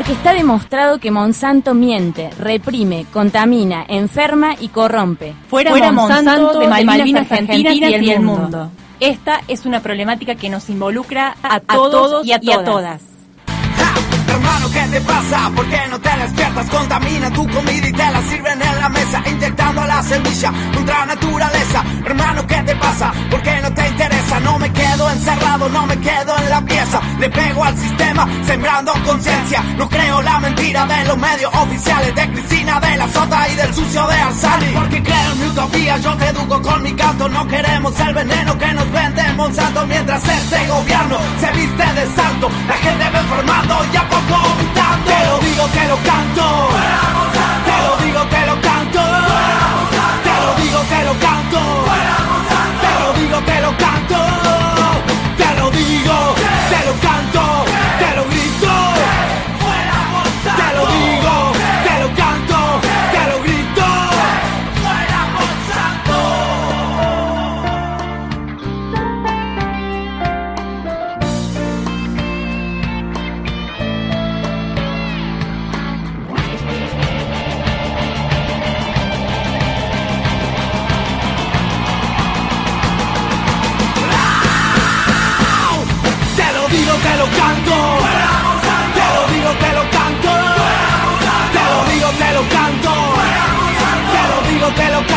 Porque está demostrado que Monsanto miente, reprime, contamina, enferma y corrompe. Fuera Monsanto de Malvinas Argentinas y el mundo. Esta es una problemática que nos involucra a todos y a todas. Hermano, ¿qué te pasa? ¿Por qué no te despiertas? Contamina tu comida y te la sirven en la mesa, inyectando la semilla contra naturaleza. Hermano, ¿qué te pasa? ¿Por qué no te interesa? No me quedo encerrado, no me quedo en la pieza. Le pego al sistema, sembrando conciencia. No creo la mentira de los medios oficiales, de Cristina, de la Sota y del sucio de Arzani. Porque creo en mi utopía, yo te educo con mi canto. No queremos el veneno que nos vende Monsanto, mientras este gobierno se viste de santo. La gente va enfermando y a poco vomitando. Te lo digo, te lo canto. Te lo digo, te lo canto. Te lo digo, te lo canto. Te lo digo, te lo canto. Te lo digo, te lo canto. Te lo grito. Te lo digo, te lo canto. Te lo grito. ¡Fuera Monsanto! Te lo canto, te lo digo, te lo canto, te lo digo, te lo canto, te lo digo, te lo canto.